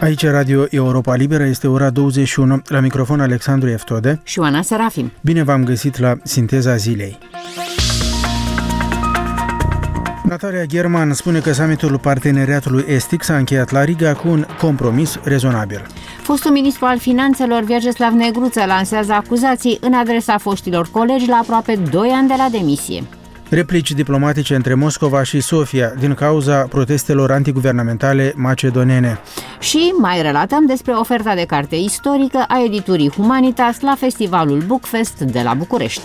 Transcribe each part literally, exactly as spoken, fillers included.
Aici Radio Europa Liberă, este ora douăzeci și unu, la microfon Alexandru Eftode și Oana Serafim. Bine v-am găsit la Sinteza Zilei. Natalia German spune că summitul Parteneriatului Estic s-a încheiat la Riga cu un compromis rezonabil. Fostul ministru al finanțelor Vyacheslav Negruță lansează acuzații în adresa foștilor colegi la aproape doi ani de la demisie. Replici diplomatice între Moscova și Sofia din cauza protestelor antiguvernamentale macedonene. Și mai relatăm despre oferta de carte istorică a editurii Humanitas la festivalul Bookfest de la București.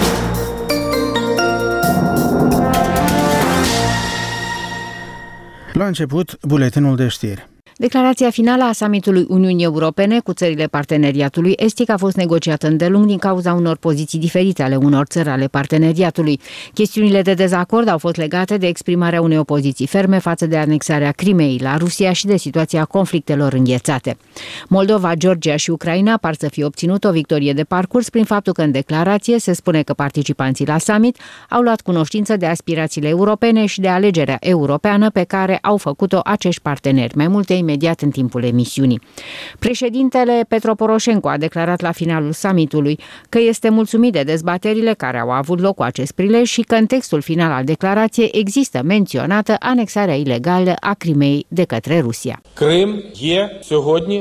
La început, buletinul de știri. Declarația finală a summitului Uniunii Europene cu țările parteneriatului estic a fost negociată îndelung din cauza unor poziții diferite ale unor țări ale parteneriatului. Chestiunile de dezacord au fost legate de exprimarea unei opoziții ferme față de anexarea Crimeei la Rusia și de situația conflictelor înghețate. Moldova, Georgia și Ucraina par să fie obținut o victorie de parcurs prin faptul că în declarație se spune că participanții la summit au luat cunoștință de aspirațiile europene și de alegerea europeană pe care au făcut-o acești parteneri. Mai multe imediat în timpul emisiunii. Președintele Petro Poroșenko a declarat la finalul summitului că este mulțumit de dezbaterile care au avut loc cu acest prilej și că în textul final al declarației există menționată anexarea ilegală a Crimeei de către Rusia. Крим є сьогодні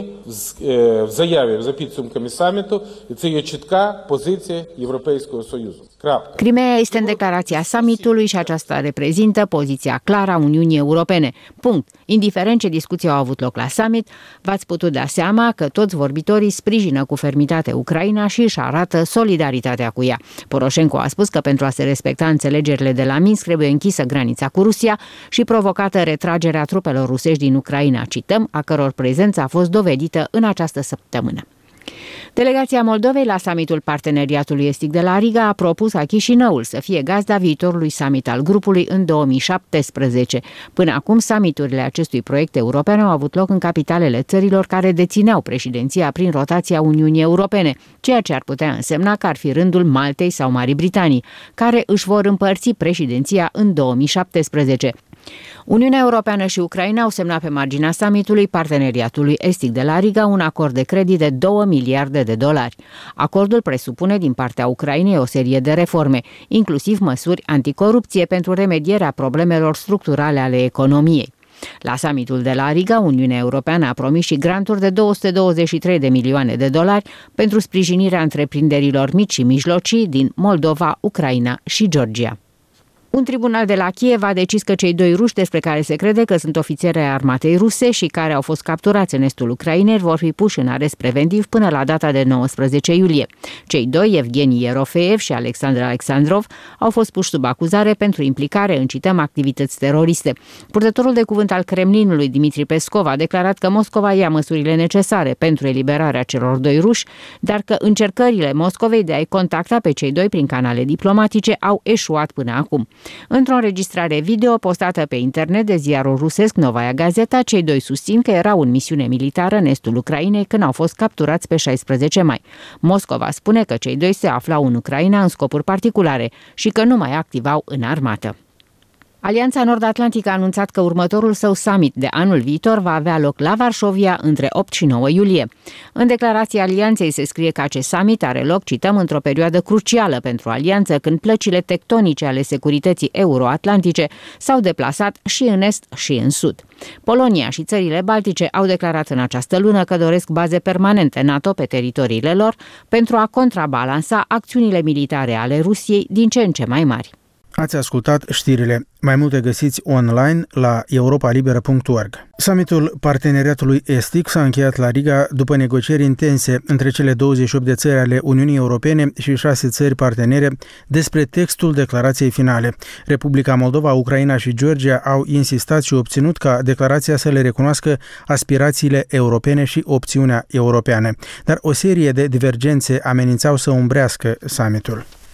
в заяві за підсумками саміту, і це є чітка позиція Європейського Союзу. Crimeea este în declarația summitului și aceasta reprezintă poziția clară a Uniunii Europene. Punct. Indiferent ce discuții au avut loc la summit, v-ați putut da seama că toți vorbitorii sprijină cu fermitate Ucraina și își arată solidaritatea cu ea. Poroșenko a spus că pentru a se respecta înțelegerile de la Minsk trebuie închisă granița cu Rusia și provocată retragerea trupelor rusești din Ucraina, cităm, a căror prezență a fost dovedită în această săptămână. Delegația Moldovei la summitul Parteneriatului Estic de la Riga a propus ca Chișinăul să fie gazda viitorului summit al grupului în două mii șaptesprezece. Până acum, summiturile acestui proiect european au avut loc în capitalele țărilor care dețineau președinția prin rotația Uniunii Europene, ceea ce ar putea însemna că ar fi rândul Maltei sau Marii Britanii, care își vor împărți președinția în două mii șaptesprezece. Uniunea Europeană și Ucraina au semnat pe marginea summitului Parteneriatului Estic de la Riga un acord de credit de două miliarde de dolari. Acordul presupune din partea Ucrainei o serie de reforme, inclusiv măsuri anticorupție pentru remedierea problemelor structurale ale economiei. La summitul de la Riga, Uniunea Europeană a promis și granturi de două sute douăzeci și trei de milioane de dolari pentru sprijinirea întreprinderilor mici și mijlocii din Moldova, Ucraina și Georgia. Un tribunal de la Kiev a decis că cei doi ruși despre care se crede că sunt ofițeri ai armatei ruse și care au fost capturați în estul Ucrainei vor fi puși în arest preventiv până la data de nouăsprezece iulie. Cei doi, Evgeni Ierofeev și Alexandru Alexandrov, au fost puși sub acuzare pentru implicare în, cităm, activități teroriste. Purtătorul de cuvânt al Kremlinului, Dmitri Peskov, a declarat că Moscova ia măsurile necesare pentru eliberarea celor doi ruși, dar că încercările Moscovei de a-i contacta pe cei doi prin canale diplomatice au eșuat până acum. Într-o înregistrare video postată pe internet de ziarul rusesc Novaya Gazeta, cei doi susțin că erau în misiune militară în estul Ucrainei când au fost capturați pe șaisprezece mai. Moscova spune că cei doi se aflau în Ucraina în scopuri particulare și că nu mai activau în armată. Alianța Nord-Atlantică a anunțat că următorul său summit de anul viitor va avea loc la Varșovia între opt și nouă iulie. În declarația alianței se scrie că acest summit are loc, cităm, într-o perioadă crucială pentru alianță, când plăcile tectonice ale securității euroatlantice s-au deplasat și în est și în sud. Polonia și țările baltice au declarat în această lună că doresc baze permanente NATO pe teritoriile lor pentru a contrabalansa acțiunile militare ale Rusiei din ce în ce mai mari. Ați ascultat știrile. Mai multe găsiți online la europa liberă punct org. Summitul Parteneriatului Estic s-a încheiat la Riga după negocieri intense între cele douăzeci și opt de țări ale Uniunii Europene și șase țări partenere despre textul declarației finale. Republica Moldova, Ucraina și Georgia au insistat și obținut ca declarația să le recunoască aspirațiile europene și opțiunea europeană. Dar o serie de divergențe amenințau să umbrească summitul.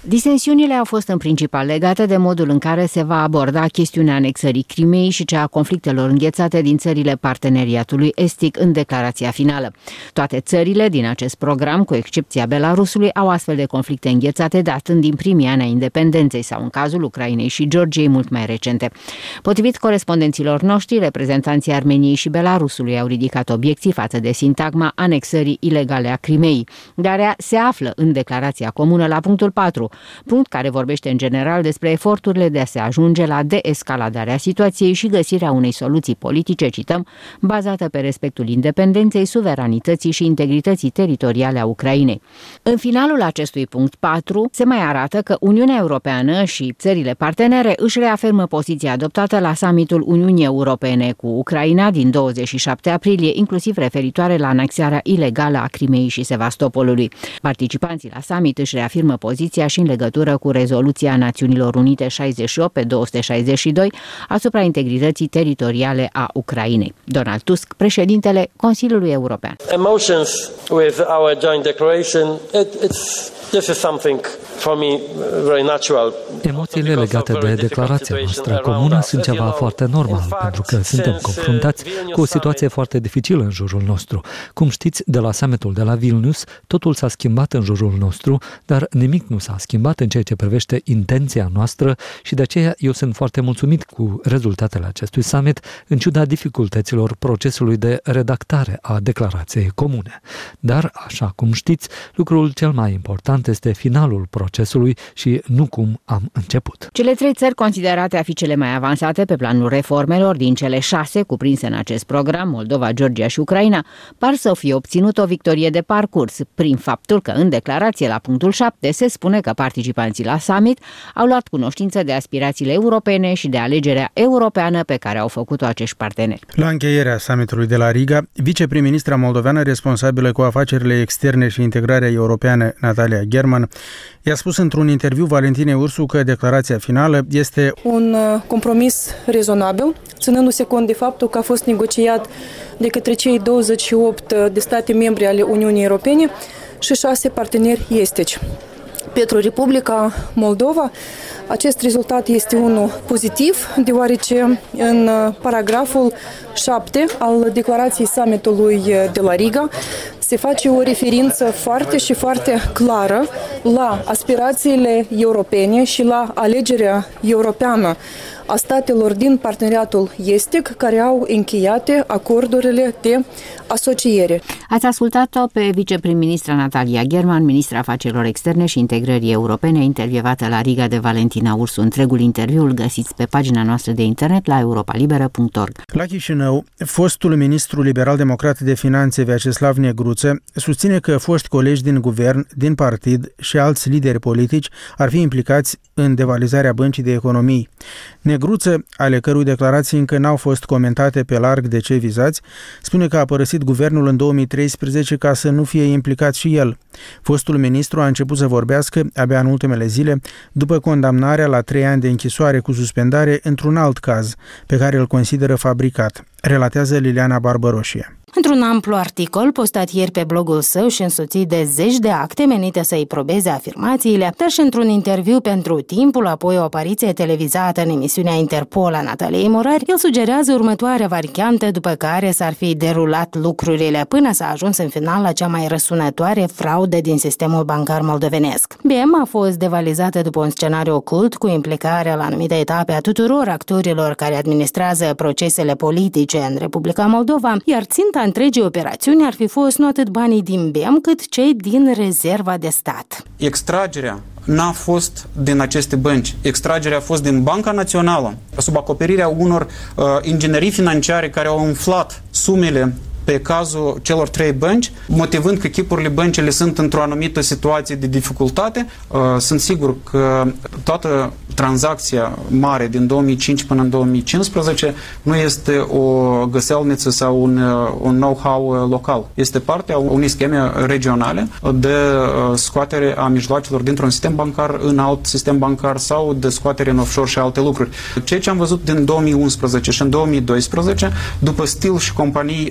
Disensiunile au fost în principal legate de modul în care se va aborda chestiunea anexării Crimeei și cea a conflictelor înghețate din țările parteneriatului estic în declarația finală. Toate țările din acest program, cu excepția Belarusului, au astfel de conflicte înghețate datând din primii ani a independenței sau, în cazul Ucrainei și Georgiei, mult mai recente. Potrivit corespondenților noștri, reprezentanții Armeniei și Belarusului au ridicat obiecții față de sintagma anexării ilegale a Crimeei, dar ea se află în declarația comună la punctul patru, punct care vorbește în general despre eforturile de a se ajunge la deescaladarea situației și găsirea unei soluții politice, cităm, bazată pe respectul independenței, suveranității și integrității teritoriale a Ucrainei. În finalul acestui punct patru se mai arată că Uniunea Europeană și țările partenere își reafirmă poziția adoptată la summitul Uniunii Europene cu Ucraina din douăzeci și șapte aprilie, inclusiv referitoare la anexarea ilegală a Crimeei și Sevastopolului. Participanții la summit își reafirmă poziția și în legătură cu rezoluția Națiunilor Unite șaizeci și opt pe două sute șaizeci și doi asupra integrității teritoriale a Ucrainei. Donald Tusk, președintele Consiliului European. Emotions with our joint declaration, it, it's this is something for me very natural. Emoțiile legate de declarația noastră comună sunt ceva foarte normal, pentru că suntem confruntați cu o situație foarte dificilă în jurul nostru. Cum știți, de la summitul de la Vilnius, totul s-a schimbat în jurul nostru, dar nimic nu s-a schimbat în ceea ce privește intenția noastră și de aceea eu sunt foarte mulțumit cu rezultatele acestui summit, în ciuda dificultăților procesului de redactare a declarației comune. Dar, așa cum știți, lucrul cel mai important este finalul procesului și nu cum am început. Cele trei țări considerate a fi cele mai avansate pe planul reformelor din cele șase cuprinse în acest program, Moldova, Georgia și Ucraina, par să fi obținut o victorie de parcurs, prin faptul că în declarație la punctul șapte se spune că participanții la summit au luat cunoștință de aspirațiile europene și de alegerea europeană pe care au făcut-o acești parteneri. La încheierea summitului de la Riga, viceprim-ministra moldoveană responsabilă cu afacerile externe și integrarea europeană, Natalia German, i-a spus într-un interviu Valentinei Ursu că declarația finală este un compromis rezonabil, ținându-se cont de faptul că a fost negociat de către cei douăzeci și opt de state membre ale Uniunii Europene și șase parteneri estici. Pentru Republica Moldova, acest rezultat este unul pozitiv, deoarece în paragraful șapte al declarației summitului de la Riga se face o referință foarte și foarte clară la aspirațiile europene și la alegerea europeană a statelor din parteneriatul estic care au încheiate acordurile de asociere. Ați ascultat-o pe viceprim-ministra Natalia German, ministra afacerilor externe și integrării europene, intervievată la Riga de Valentina Ursu. Întregul interviu îl găsiți pe pagina noastră de internet la europa liberă punct org. La Chișinău, fostul ministru liberal-democrat de finanțe Vyacheslav Negruță susține că foști colegi din guvern, din partid și alți lideri politici ar fi implicați în devalizarea băncii de economii. Negruță, ale cărui declarații încă n-au fost comentate pe larg de cei vizați, spune că a părăsit guvernul în două mii treisprezece ca să nu fie implicat și el. Fostul ministru a început să vorbească abia în ultimele zile, după condamnarea la trei ani de închisoare cu suspendare într-un alt caz, pe care îl consideră fabricat, relatează Liliana Barbăroșie. Într-un amplu articol postat ieri pe blogul său și însoțit de zeci de acte menite să-i probeze afirmațiile, dar și într-un interviu pentru Timpul, apoi o apariție televizată în emisiunea Interpol a Nataliei Morari, el sugerează următoarea variantă după care s-ar fi derulat lucrurile până s-a ajuns în final la cea mai răsunătoare fraudă din sistemul bancar moldovenesc. B M a fost devalizată după un scenariu ocult cu implicarea la anumite etape a tuturor actorilor care administrează procesele politice în Republica Moldova, iar ținta întregii operațiuni ar fi fost nu atât banii din B M, cât cei din rezerva de stat. Extragerea n-a fost din aceste bănci. Extragerea a fost din Banca Națională, sub acoperirea unor uh, inginerii financiare care au umflat sumele pe cazul celor trei bănci, motivând că chipurile băncile sunt într-o anumită situație de dificultate. Sunt sigur că toată tranzacția mare din două mii cinci până în două mii cincisprezece nu este o găselniță sau un, un know-how local. Este parte a unei scheme regionale de scoatere a mijloacelor dintr-un sistem bancar în alt sistem bancar sau de scoatere în offshore și alte lucruri. Ceea ce am văzut din două mii unsprezece și în două mii doisprezece, după stil și companii implicate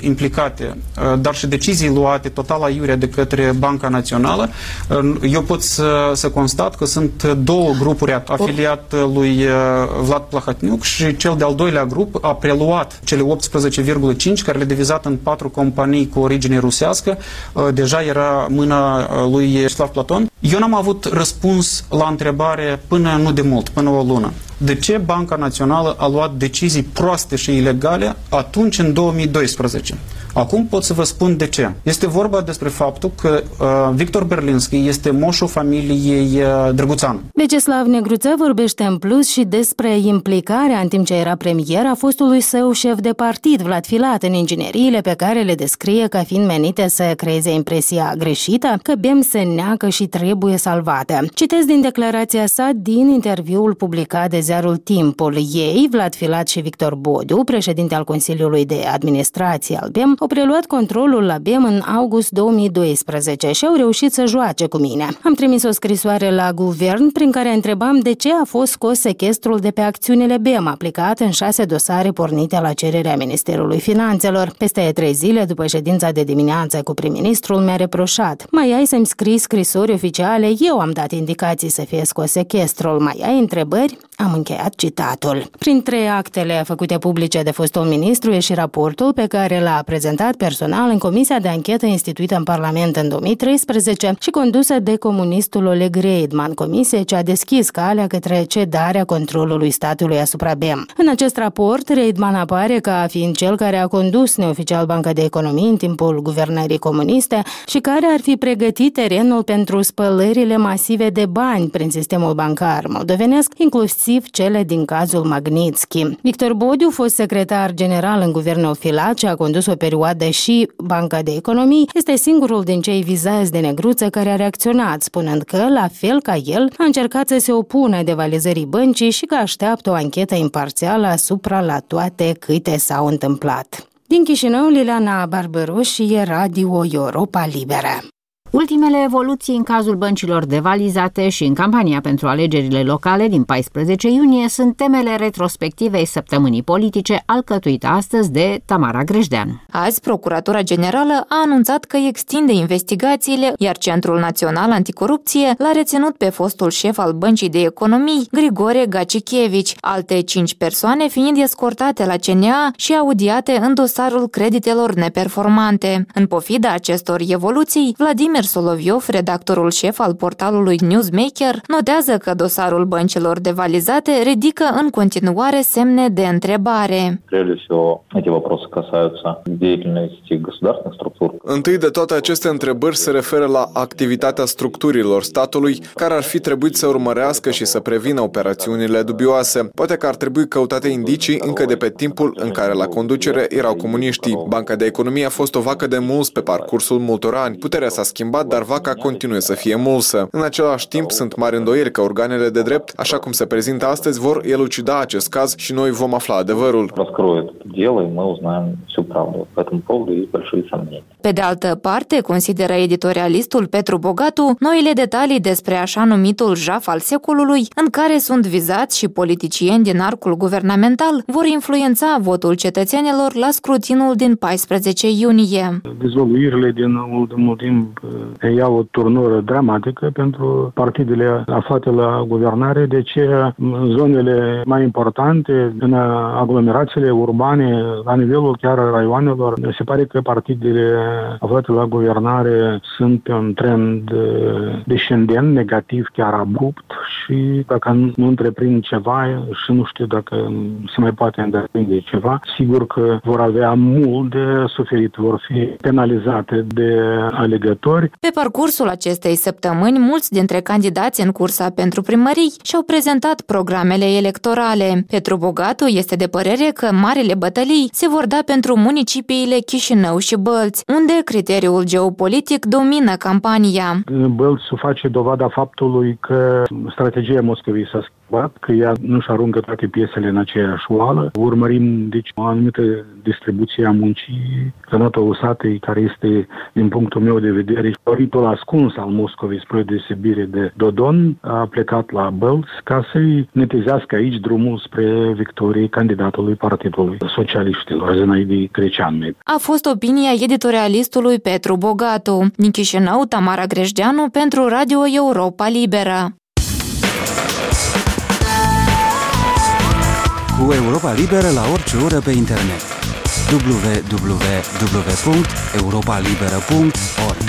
comunicate, dar și decizii luate total aiurea de către Banca Națională, eu pot să, să constat că sunt două grupuri afiliate lui Vlad Plahotniuc și cel de-al doilea grup a preluat cele optsprezece virgulă cinci care le-a divizat în patru companii cu origine rusească. Deja era mâna lui Vyacheslav Platon. Eu n-am avut răspuns la întrebare până nu de mult, până o lună. De ce Banca Națională a luat decizii proaste și ilegale atunci, în două mii doisprezece? Acum pot să vă spun de ce. Este vorba despre faptul că uh, Victor Berlinski este moșul familiei uh, Drăguțanu. Vyacheslav Negruță vorbește în plus și despre implicarea în timp ce era premier a fostului său șef de partid, Vlad Filat, în ingineriile pe care le descrie ca fiind menite să creeze impresia greșită că B E M se neacă și trebuie salvate. Citez din declarația sa din interviul publicat de ziarul Timpul. Ei, Vlad Filat și Victor Bodiu, președinte al Consiliului de Administrație al B E M, au preluat controlul la B E M în august două mii doisprezece și au reușit să joace cu mine. Am trimis o scrisoare la guvern prin care întrebam de ce a fost scos sechestrul de pe acțiunile B E M, aplicat în șase dosare pornite la cererea Ministerului Finanțelor. Peste trei zile după ședința de dimineață cu prim-ministrul mi-a reproșat: mai ai să-mi scrii scrisori oficiale? Eu am dat indicații să fie scos sechestrul. Mai ai întrebări? Am încheiat citatul. Printre actele făcute publice de fostul ministru e și raportul pe care l-a prezentat personal în Comisia de Anchetă instituită în Parlament în două mii treisprezece și condusă de comunistul Oleg Reidman, comisie ce a deschis calea către cedarea controlului statului asupra B E M. În acest raport, Reidman apare ca fiind cel care a condus neoficial Banca de Economie în timpul guvernării comuniste și care ar fi pregătit terenul pentru spălările masive de bani prin sistemul bancar moldovenesc, inclusiv cele din cazul Magnitsky. Victor Bodiu, fost secretar general în guvernul Filat, ce a condus o perioadă și Banca de Economie, este singurul din cei vizați de Negruță care a reacționat, spunând că, la fel ca el, a încercat să se opună devalizării băncii și că așteaptă o anchetă imparțială asupra la toate câte s-au întâmplat. Din Chișinău, Liliana Barbaros și Radio Europa Liberă. Ultimele evoluții în cazul băncilor devalizate și în campania pentru alegerile locale din paisprezece iunie sunt temele retrospectivei săptămânii politice, alcătuită astăzi de Tamara Grejdeanu. Azi, Procuratura Generală a anunțat că extinde investigațiile, iar Centrul Național Anticorupție l-a reținut pe fostul șef al Băncii de Economii, Grigore Gacichevici, alte cinci persoane fiind escortate la C N A și audiate în dosarul creditelor neperformante. În pofida acestor evoluții, Vladimir Soloviov, redactorul șef al portalului Newsmaker, notează că dosarul băncilor devalizate ridică în continuare semne de întrebare. Întâi de toate, aceste întrebări se referă la activitatea structurilor statului, care ar fi trebuit să urmărească și să prevină operațiunile dubioase. Poate că ar trebui căutate indicii încă de pe timpul în care la conducere erau comuniștii. Banca de Economie a fost o vacă de muls pe parcursul multor ani. Puterea s-a schimbat, dar vaca continuă să fie mulsă. În același timp, sunt mari îndoieli că organele de drept, așa cum se prezintă astăzi, vor elucida acest caz și noi vom afla adevărul. Pe de altă parte, consideră editorialistul Petru Bogatu, noile detalii despre așa numitul jaf al secolului, în care sunt vizați și politicieni din arcul guvernamental, vor influența votul cetățenilor la scrutinul din paisprezece iunie. Dezvăluirile din ultimul timp iau o turnură dramatică pentru partidele aflate la guvernare, de ce zonele mai importante, în aglomerațiile urbane, la nivelul chiar raioanelor, se pare că partidele aflate la guvernare sunt pe un trend descendent, negativ, chiar abrupt, și dacă nu întreprind ceva și nu știu dacă se mai poate întreprinde ceva, sigur că vor avea mult de suferit, vor fi penalizate de alegători. Pe parcursul acestei săptămâni, mulți dintre candidați în cursa pentru primării și-au prezentat programele electorale. Petru Bogatu este de părere că marile bătălii se vor da pentru municipiile Chișinău și Bălți, unde criteriul geopolitic domină campania. Bălți face dovada faptului că strategia strategia Moscovei s-a schimbat, că ea nu-și aruncă toate piesele în aceeași oală. Urmărim, deci, o anumită distribuție a muncii, sănătă usatei, care este, din punctul meu de vedere, toritul ascuns al Moscovei spre deosebire de Dodon, a plecat la Bălți ca să-i netezească aici drumul spre victoriei candidatului Partidului Socialiștilor, Zinaidi Greceanu. A fost opinia editorialistului Petru Bogatu. Din Chișinău, Tamara Grejdeanu pentru Radio Europa Liberă. Cu Europa Liberă la orice oră pe internet. w w w punct europa liberă punct org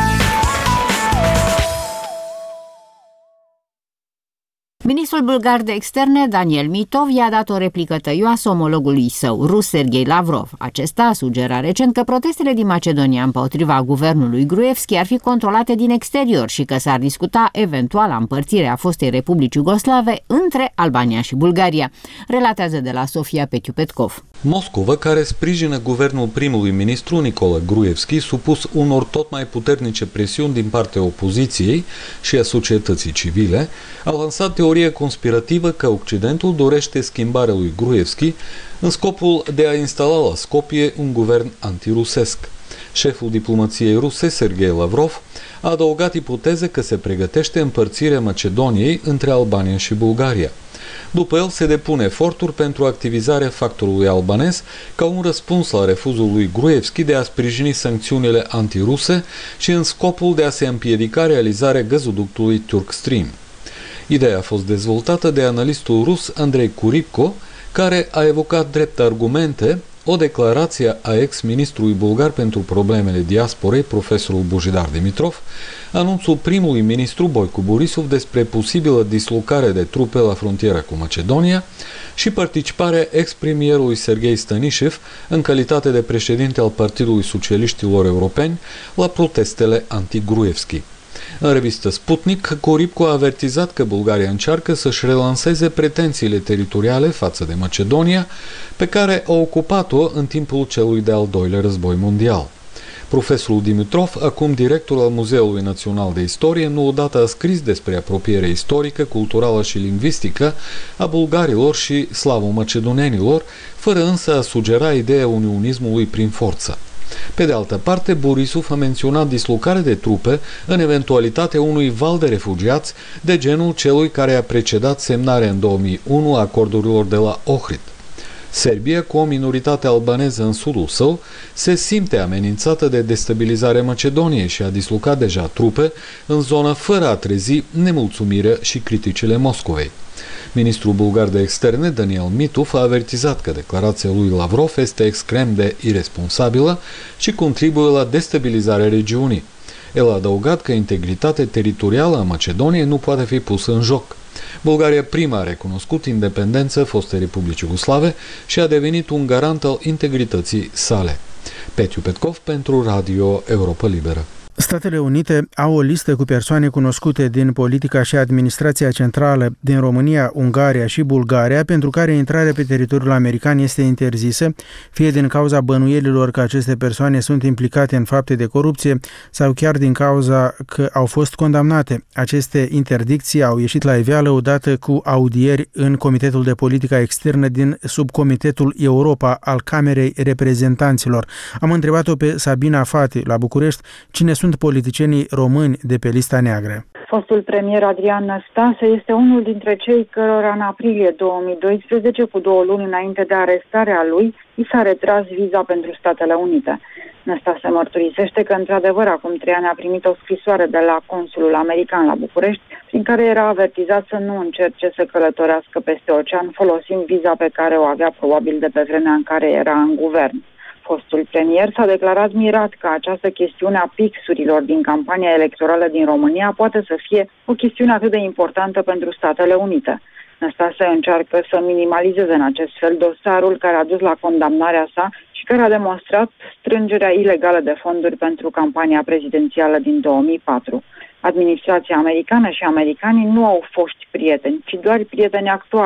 Ministrul bulgar de externe, Daniel Mitov, i-a dat o replică tăioasă omologului său, rus Sergei Lavrov. Acesta a sugerat recent că protestele din Macedonia împotriva guvernului Gruevski ar fi controlate din exterior și că s-ar discuta eventuala împărțire a fostei Republici Iugoslave între Albania și Bulgaria. Relatează de la Sofia Petiu Petkov. Moscova, care sprijină guvernul primului ministru Nicola Gruevski, supus unor tot mai puternice presiuni din partea opoziției și a societății civile, a lansat teoria conspirativă că Occidentul dorește schimbarea lui Gruevski în scopul de a instala la Skopje un guvern antirusesc. Șeful diplomației ruse, Sergei Lavrov, a adăugat ipoteze că se pregătește împărțirea Macedoniei între Albania și Bulgaria. După el se depun eforturi pentru activizarea factorului albanez ca un răspuns la refuzul lui Gruevski de a sprijini sancțiunile antiruse și în scopul de a se împiedica realizarea gazoductului Turk Stream. Ideea a fost dezvoltată de analistul rus Andrei Kuripko, care a evocat drept argumente o declarație a ex-ministrului bulgar pentru problemele diasporei, profesorul Bojidar Dimitrov, anunțul primului ministru Boicu Borisov despre posibilă dislocare de trupe la frontiera cu Macedonia și participarea ex-premierului Serghei Stanișev în calitate de președinte al Partidului Socialiștilor Europeni la protestele anti-Gruevski. În revistă Sputnik, Coripco a avertizat că Bulgaria încearcă să-și relanseze pretențiile teritoriale față de Macedonia, pe care a ocupat-o în timpul celui de-al doilea război mondial. Profesorul Dimitrov, acum director al Muzeului Național de Istorie, nu odată a scris despre apropierea istorică, culturală și lingvistică a bulgarilor și slavo-macedonenilor, fără însă a sugera ideea unionismului prin forță. Pe de altă parte, Borisov a menționat dislocarea de trupe în eventualitatea unui val de refugiați de genul celui care a precedat semnarea în două mii unu a acordurilor de la Ohrid. Serbia, cu o minoritate albaneză în sudul său, se simte amenințată de destabilizarea Macedoniei și a dislocat deja trupe în zonă fără a trezi nemulțumirea și criticile Moscovei. Ministrul bulgar de externe, Daniel Mitov, a avertizat că declarația lui Lavrov este extrem de iresponsabilă și contribuie la destabilizarea regiunii. El a adăugat că integritatea teritorială a Macedoniei nu poate fi pusă în joc. Bulgaria prima a recunoscut independența fostei Republici Iugoslave și a devenit un garant al integrității sale. Petiu Petkov pentru Radio Europa Liberă. Statele Unite au o listă cu persoane cunoscute din politica și administrația centrală din România, Ungaria și Bulgaria, pentru care intrarea pe teritoriul american este interzisă, fie din cauza bănuielilor că aceste persoane sunt implicate în fapte de corupție sau chiar din cauza că au fost condamnate. Aceste interdicții au ieșit la iveală odată cu audieri în Comitetul de Politică Externă din Subcomitetul Europa al Camerei Reprezentanților. Am întrebat-o pe Sabina Fati la București cine sunt politicienii români de pe lista neagră. Fostul premier Adrian Năstase este unul dintre cei cărora în aprilie două mii doisprezece, cu două luni înainte de arestarea lui, i s-a retras viza pentru Statele Unite. Năstase mărturisește că într-adevăr acum trei ani a primit o scrisoare de la consulul american la București, prin care era avertizat să nu încerce să călătorească peste ocean folosind viza pe care o avea probabil de pe vremea în care era în guvern. Fostul premier s-a declarat mirat că această chestiune a pixurilor din campania electorală din România poate să fie o chestiune atât de importantă pentru Statele Unite. Năstase încearcă să minimalizeze în acest fel dosarul care a dus la condamnarea sa și care a demonstrat strângerea ilegală de fonduri pentru campania prezidențială din două mii patru. Administrația americană și americanii nu au foști prieteni, ci doar prieteni actuali,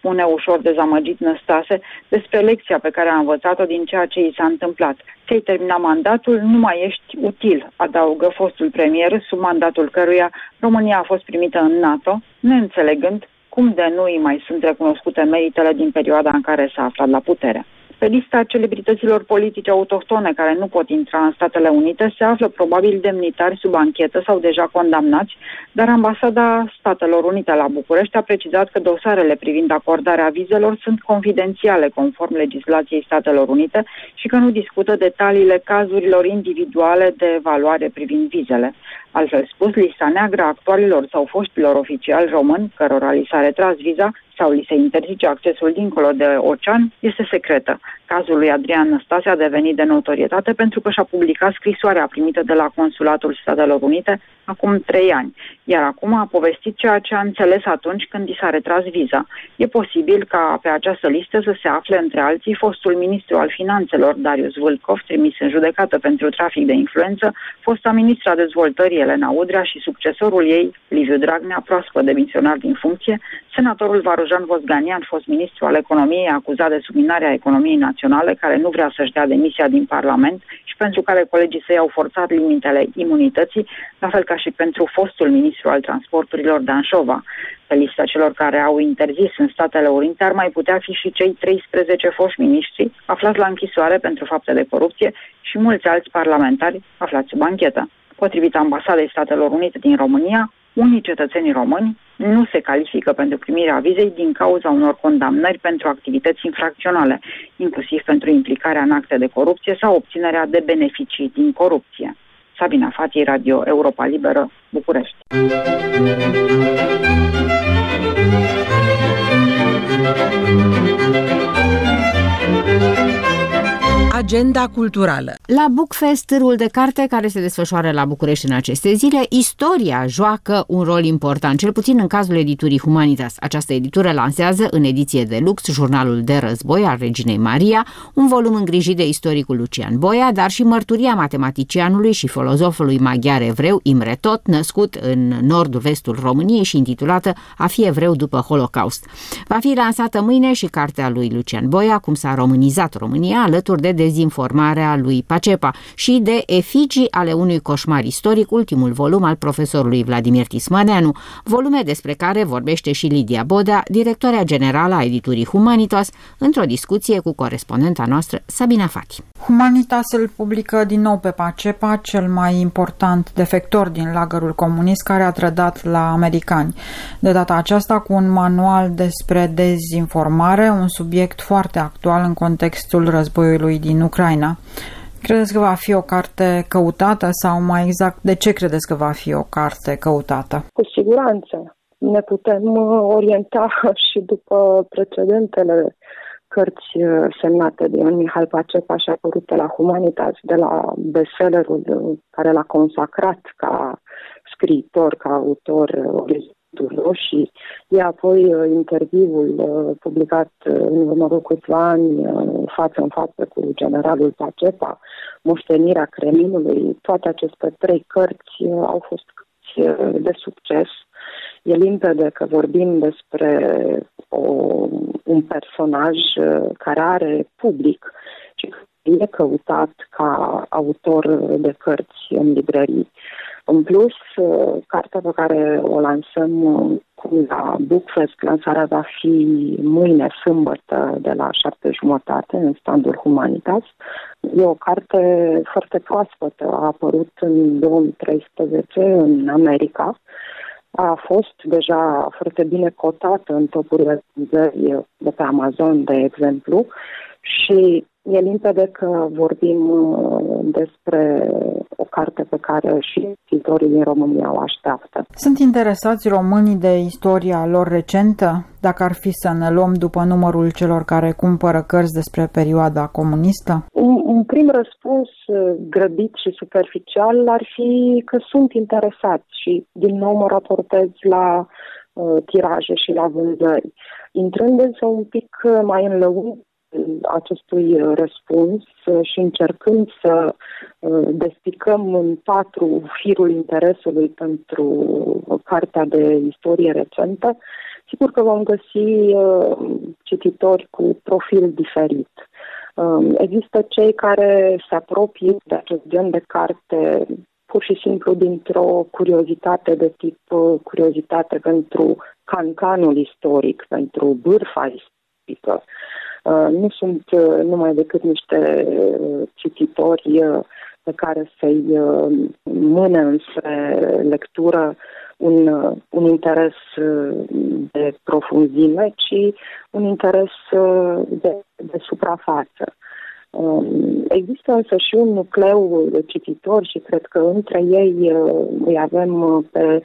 spune ușor dezamăgit Năstase despre lecția pe care a învățat-o din ceea ce i s-a întâmplat. Ți-ai terminat mandatul, nu mai ești util, adaugă fostul premier, sub mandatul căruia România a fost primită în NATO, neînțelegând cum de nu îi mai sunt recunoscute meritele din perioada în care s-a aflat la putere. Pe lista celebrităților politice autohtone care nu pot intra în Statele Unite se află probabil demnitari sub anchetă sau deja condamnați, dar Ambasada Statelor Unite la București a precizat că dosarele privind acordarea vizelor sunt confidențiale conform legislației Statelor Unite și că nu discută detaliile cazurilor individuale de evaluare privind vizele. Altfel spus, lista neagră a actualilor sau foștilor oficiali români, cărora li s-a retras viza sau li se interzice accesul dincolo de ocean, este secretă. Cazul lui Adrian Năstase a devenit de notorietate pentru că și-a publicat scrisoarea primită de la Consulatul Statelor Unite acum trei ani, iar acum a povestit ceea ce a înțeles atunci când i s-a retras viza. E posibil ca pe această listă să se afle între alții fostul ministru al finanțelor Darius Vâlcov, trimis în judecată pentru trafic de influență, fosta ministra dezvoltării Elena Udrea și succesorul ei, Liviu Dragnea, proaspăt demisionar din funcție, senatorul Varujan Vosganian, fost ministru al economiei, acuzat de subminarea economiei naționale, care nu vrea să-și dea demisia din Parlament și pentru care colegii săi au forțat limitele imunității, la fel ca și pentru fostul ministru al transporturilor Dan Șova. Pe lista celor care au interzis în Statele Unite ar mai putea fi și cei treisprezece foști miniștri aflați la închisoare pentru fapte de corupție și mulți alți parlamentari aflați sub anchetă. Potrivit Ambasadei Statelor Unite din România, unii cetățeni români nu se califică pentru primirea vizei din cauza unor condamnări pentru activități infracționale, inclusiv pentru implicarea în acte de corupție sau obținerea de beneficii din corupție. Sabina Fati, Radio Europa Liberă, București. Agenda culturală. La Bookfest, târgul de carte care se desfășoară la București în aceste zile, istoria joacă un rol important, cel puțin în cazul editurii Humanitas. Această editură lansează în ediție de lux jurnalul de război al reginei Maria, un volum îngrijit de istoricul Lucian Boia, dar și mărturia matematicianului și filozofului maghiar evreu Imre Tot, născut în nord-vestul României și intitulată A fi evreu după Holocaust. Va fi lansată mâine și cartea lui Lucian Boia, Cum s-a românizat România, alături de dezinformarea lui Pacepa și de efigii ale unui coșmar istoric, ultimul volum al profesorului Vladimir Tismaneanu, volume despre care vorbește și Lidia Bodea, directoarea generală a editurii Humanitas, într-o discuție cu corespondenta noastră Sabina Fati. Humanitas îl publică din nou pe Pacepa, cel mai important defector din lagărul comunist care a trădat la americani. De data aceasta cu un manual despre dezinformare, un subiect foarte actual în contextul războiului din Ucraina. Credeți că va fi o carte căutată sau mai exact de ce credeți că va fi o carte căutată? Cu siguranță. Ne putem orienta și după precedentele cărți semnate de Ion Mihai Pacepa și apărute la Humanitas, de la bestsellerul care l-a consacrat ca scriitor, ca autor, Roșii, e apoi interviul publicat în urmă cu câțiva ani față în față cu generalul Pacepa, Moștenirea Creminului. Toate aceste trei cărți au fost cărți de succes. E limpede că vorbim despre o, un personaj care are public și e căutat ca autor de cărți în librării. În plus, cartea pe care o lansăm la Bookfest, lansarea va fi mâine, sâmbătă, de la șapte jumătate, în standul Humanitas. E o carte foarte proaspătă, a apărut în două mii treisprezece în America. A fost deja foarte bine cotată în topurile de pe Amazon, de exemplu, și e limpede că vorbim despre o carte pe care și cititorii din România o așteaptă. Sunt interesați românii de istoria lor recentă, dacă ar fi să ne luăm după numărul celor care cumpără cărți despre perioada comunistă? Un, un prim răspuns grăbit și superficial ar fi că sunt interesați și din nou mă raportez la uh, tiraje și la vânzări. Intrând însă un pic mai în lăunt acestui răspuns și încercând să despicăm în patru firul interesului pentru cartea de istorie recentă, sigur că vom găsi uh, cititori cu profil diferit. Uh, există cei care se apropie de acest gen de carte pur și simplu dintr-o curiozitate de tip uh, curiozitate pentru cancanul istoric, pentru bârfa istorică. Uh, nu sunt uh, numai decât niște uh, cititori uh, pe care să-i uh, mâne înspre lectură un, uh, un interes uh, de profunzime, ci un interes uh, de, de suprafață. Uh, există însă și un nucleu de cititori și cred că între ei uh, îi avem uh, pe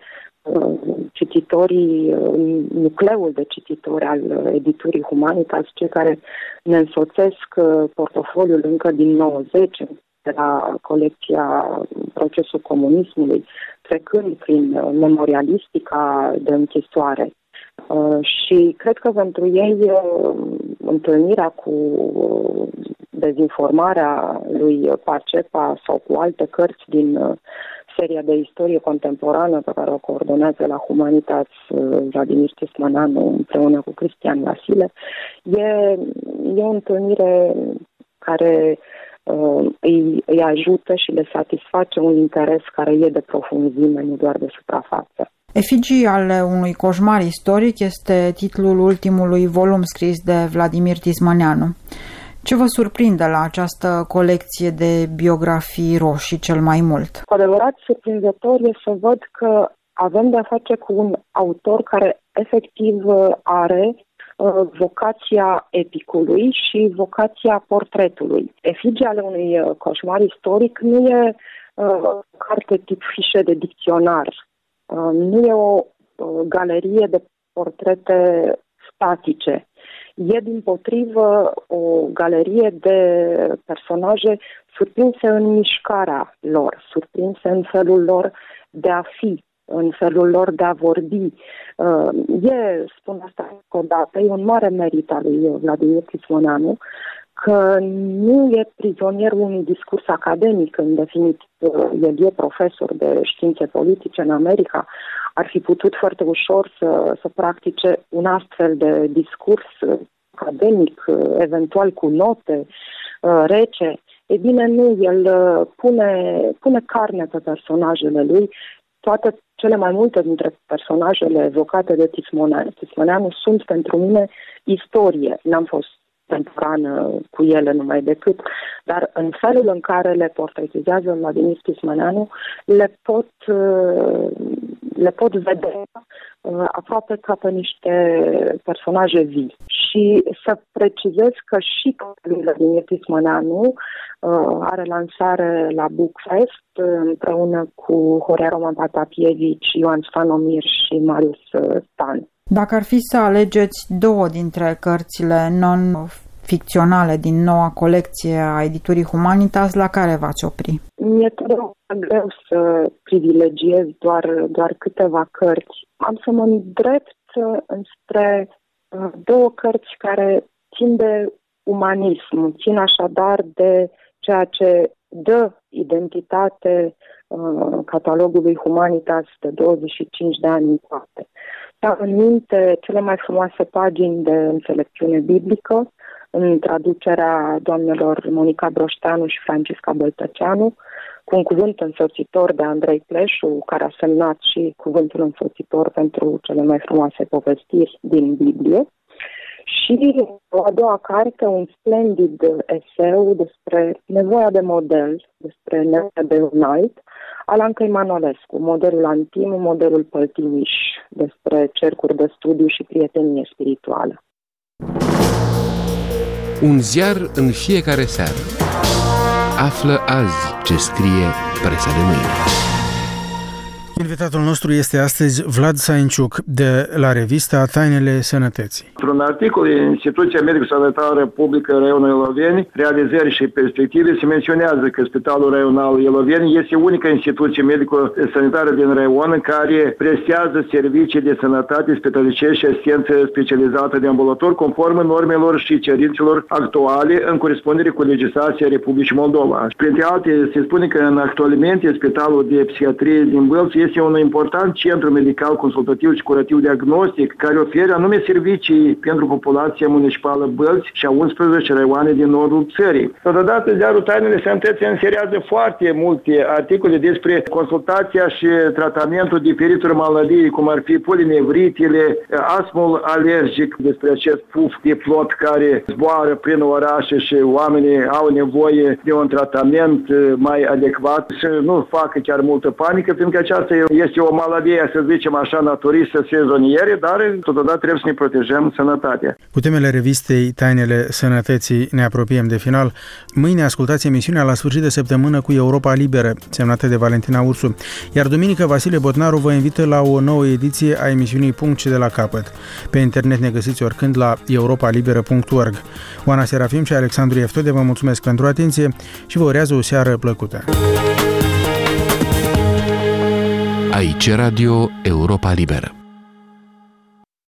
cititorii, nucleul de cititori al editurii Humanitas, cei care ne însoțesc portofoliul încă din nouăzeci, de la colecția Procesul Comunismului, trecând prin memorialistica de închisoare. Și cred că pentru ei întâlnirea cu dezinformarea lui Pacepa sau cu alte cărți din seria de istorie contemporană pe care o coordonează la Humanitas Vladimir Tismăneanu împreună cu Cristian Vasile, e, e o întâlnire care uh, îi, îi ajută și le satisface un interes care e de profunzime, nu doar de suprafață. Efigii ale unui coșmar istoric este titlul ultimului volum scris de Vladimir Tismăneanu. Ce vă surprinde la această colecție de biografii roșii cel mai mult? Cu adevărat surprinzător e să văd că avem de-a face cu un autor care efectiv are uh, vocația epicului și vocația portretului. Efigii ale unui uh, coșmar istoric nu e uh, carte tip fișe de dicționar, uh, nu e o uh, galerie de portrete statice. E, dimpotrivă, o galerie de personaje surprinse în mișcarea lor, surprinse în felul lor de a fi, în felul lor de a vorbi. E, spun asta o dată, e un mare merit al lui Vladimir Tismăneanu, că nu e prizonierul unui discurs academic, în definitiv, el e profesor de științe politice în America, ar fi putut foarte ușor să, să practice un astfel de discurs academic, eventual cu note rece. E bine, nu, el pune, pune carne pe personajele lui. Toate cele mai multe dintre personajele evocate de Tismăneanu, Tismăneanu sunt pentru mine istorie. N-am fost contemporană cu ele numai decât, dar în felul în care le portretizează Vladimir Tismăneanu, le pot, le pot vedea aproape ca pe niște personaje vii. Și să precizez că și lui Vladimir Tismăneanu are lansare la Bookfest împreună cu Horea Roman Patapievici, Ioan Stanomir și Marius Stan. Dacă ar fi să alegeți două dintre cărțile non-ficționale din noua colecție a editurii Humanitas, la care v-ați opri? Mi-e totdeauna greu să privilegiez doar, doar câteva cărți. Am să mă îndrept înspre două cărți care țin de umanism, țin așadar de ceea ce dă identitate uh, catalogului Humanitas de douăzeci și cinci de ani încoace. Am în minte cele mai frumoase pagini de înțelepciune biblică, în traducerea doamnelor Monica Broșteanu și Francisca Băltăceanu, cu un cuvânt însoțitor de Andrei Pleșu, care a semnat și cuvântul însoțitor pentru cele mai frumoase povestiri din Biblie. Și o a doua carte, un splendid eseu despre nevoia de model, despre nevoia de unalt, al Ancăi Manolescu, modelul Antim, modelul Păltimiș, despre cercuri de studiu și prietenie spirituală. Un ziar în fiecare seară. Află azi ce scrie presa de mâine. Invitatul nostru este astăzi Vlad Sainciuc, de la revista Tainele Sănătății. Într-un articol, Instituția Medico-Sanitară Publică Raionului Eloveni, realizări și perspective, se menționează că Spitalul Raional Eloveni este unica instituție medico-sanitară din raion care prestează servicii de sănătate spitalicești și asistență specializată de ambulator conform normelor și cerințelor actuale în corespundere cu legislația Republicii Moldova. Printre alte, se spune că în actualmente Spitalul de Psihiatrie din Bălți este este un important centru medical consultativ și curativ diagnostic care oferă anume servicii pentru populația municipală Bălți și a unsprezece raioane din nordul țării. Totodată, ziarul Tainele Sănătății înserează foarte multe articole despre consultația și tratamentul diferitor maladii, cum ar fi polinevritele, astmul alergic, despre acest puf de plot care zboară prin orașe și oamenii au nevoie de un tratament mai adecvat să nu facă chiar multă panică, pentru că aceasta este o maladie, să zicem așa, naturistă, sezoniere, dar totodată trebuie să ne protejăm sănătatea. Cu temele revistei Tainele Sănătății ne apropiem de final. Mâine ascultați emisiunea La sfârșit de săptămână cu Europa Liberă, semnată de Valentina Ursu, iar duminică Vasile Botnaru vă invită la o nouă ediție a emisiunii Punct și de la capăt. Pe internet ne găsiți oricând la europa liberă punct org. Oana Serafim și Alexandru Eftode vă mulțumesc pentru atenție și vă urează o seară plăcută. Aici Radio Europa Liberă.